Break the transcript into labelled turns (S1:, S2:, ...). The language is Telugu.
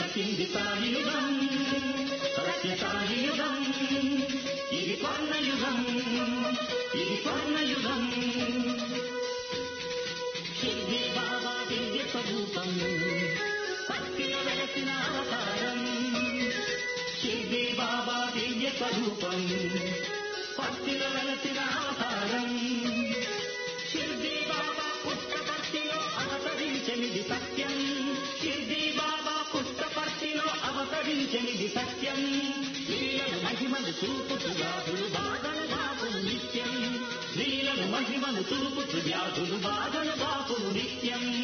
S1: వచ్చింది సాయుగం, సత్య సాయుగం. ఇది స్వర్ణయుగం, ఇది స్వర్ణయుగం. షిర్డీ బాబా దివ్య స్వరూపం, భక్తిలో వెలసిన అవతారం. షిర్డీ బాబా దివ్య స్వరూపం, భక్తిలో వెలసిన అవతారం. షిర్డీ బాబా పుట్టపర్తిలో అవతరించనిది సత్యం. షిర్డీ బాబా పుట్టపర్తిలో అవతరించనిది సత్యం. లీలను మహిమను చూపుతు వ్యాధులు బాధను బాపును నిత్యం. లీలను మహిమను చూపుతు వ్యాధులు బాధను బాపును నిత్యం.